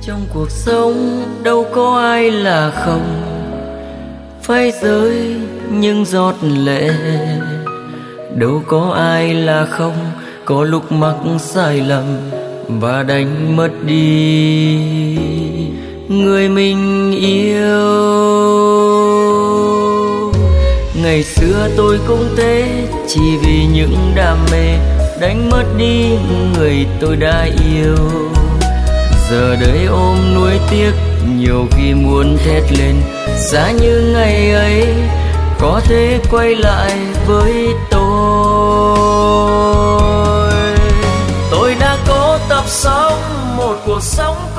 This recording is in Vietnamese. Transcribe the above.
Trong cuộc sống đâu có ai là không phải rơi những giọt lệ, đâu có ai là không có lúc mắc sai lầm và đánh mất đi người mình yêu. Ngày xưa tôi cũng thế, chỉ vì những đam mê đánh mất đi người tôi đã yêu. Giờ đây ôm nuối tiếc, nhiều khi muốn thét lên giá như ngày ấy có thể quay lại với tôi. Tôi đã cố tập sống một cuộc sống